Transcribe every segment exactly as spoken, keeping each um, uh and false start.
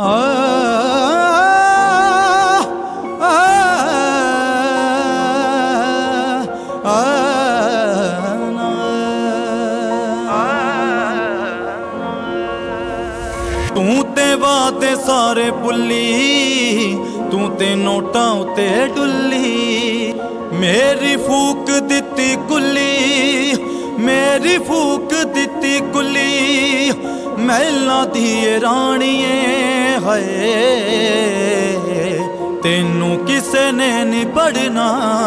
तू ते वादे सारे भुल्ली, तू ते नोटां उत्ते डुल्ली। मेरी फूक दित्ती कुल्ली, मेरी फूक दित्ती कुल्ली। महलां दी राणीए हाय, तेनू किसे ने नहीं पढ़ना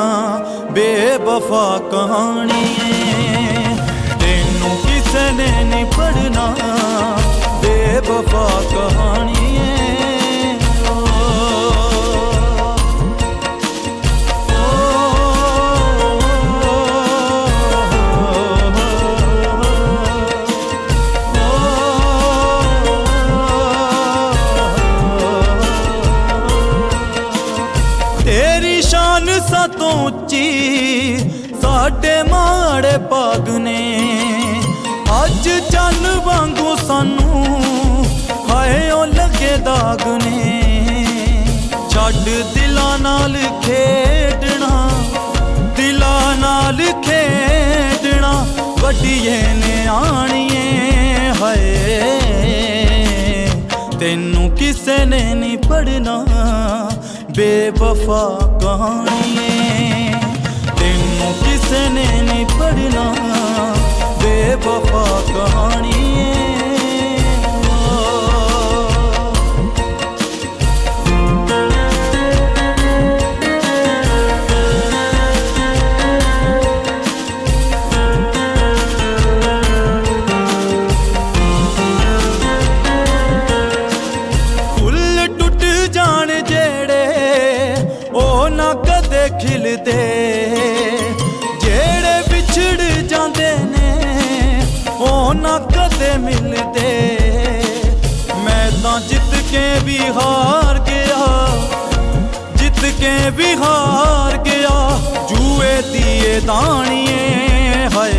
बेवफा कहानिए। तेनू किसे ने नहीं पढ़ना बेवफा कहानिए। तेरी शान सातों उच्ची साडे माड़े पाग ने। अज चन वांगू सानू हाए ओ लगे दाग ने। छड्ड दिलां नाल खेडना, दिलां नाल खेडना। वड्डिए ने आनिए हाए, तेनू किसे ने नहीं पढ़ना बेवफा कहानिए। तेनू किसे ने नहीं पढ़ना बेवफा कहानिए। फुल टुट जान जेड़े ओ ना कदे खिलदे, जेड़े विछड़ जांदे ने ओ ना कदे मिलदे। मैं तां जित के भी हार गया, जित के भी हार गया। जुए दिए दानिए हाय,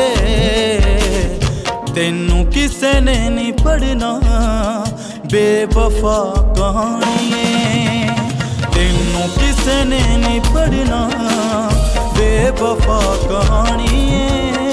तेनू किसे ने नहीं पढ़ना बेवफा कहानिए। तेनू किसे ने नहीं पढ़ना बेवफा कहानिए।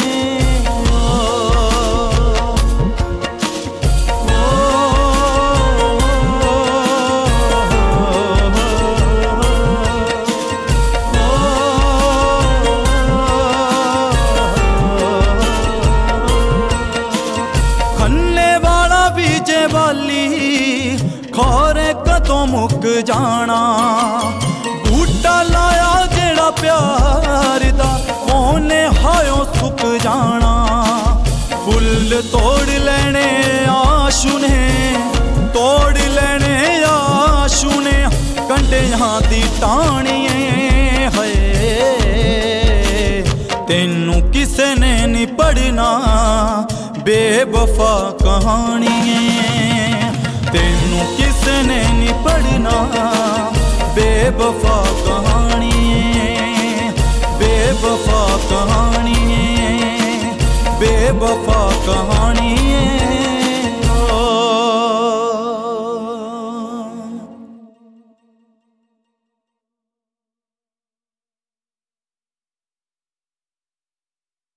खन्ने वाला बीजे वाली खोरे कदों मुक जाना। बूटा लाया जेड़ा प्यार दा ओने हायों सुक जाना। फुल तोड़ लेने आशू ने, तोड़ लेने आशू ने। कंडियां दी टाणिए हाय, तेनू किसे ने नहीं पढ़ना बेवफा कहानिए। तेनू किसे ने नहीं पढ़ना बेवफा कहानिए। बेवफा कहानिए, बेवफा कहानी।